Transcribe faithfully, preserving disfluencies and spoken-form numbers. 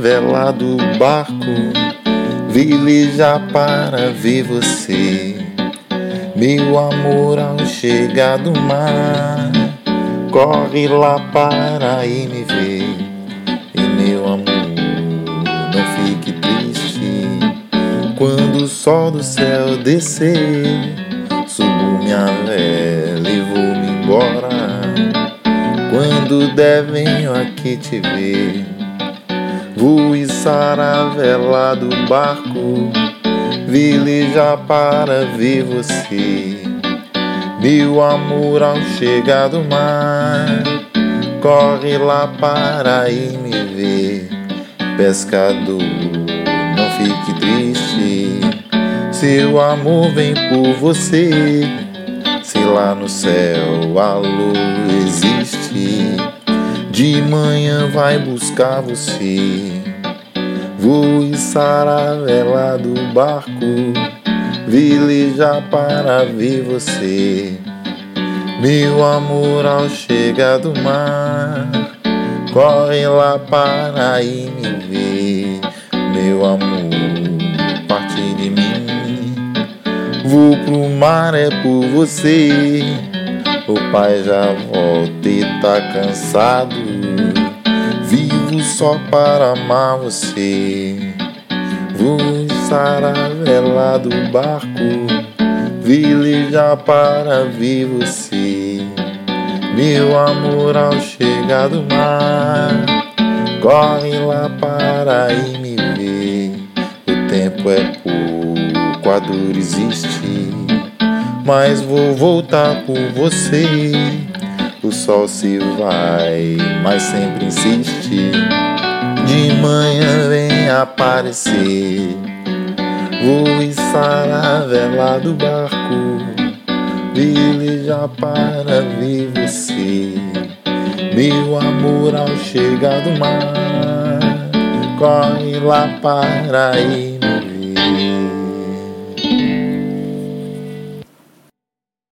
vela do barco, velejar para ver você. Meu amor, ao chegar do mar, corre lá para ir me ver. E meu amor, não fique triste quando o sol do céu descer. Subo minha vela e vou-me embora. Quando der venho aqui te ver. Vou içar a vela do barco, velejar para ver você. Meu amor, ao chegar do mar, corre lá para ir me ver. Pescador, não fique triste, seu amor vem por você. Se lá no céu a lua existe, de manhã vai buscar você. Vou içar a vela do barco, velejar para ver você. Meu amor, ao chegar do mar, corre lá para ir me ver. Meu amor, parte de mim, vou pro mar é por você. O pai já volta e tá cansado, vivo só para amar você. Vou içar a vela do barco, velejar para ver você. Meu amor, ao chegar do mar, corre lá para ir me ver. O tempo é pouco, a dor existe, mas vou voltar por você. O sol se vai, mas sempre insiste, de manhã vem aparecer. Vou içar a vela do barco, velejar para ver você. Meu amor, ao chegar do mar, corre lá para ir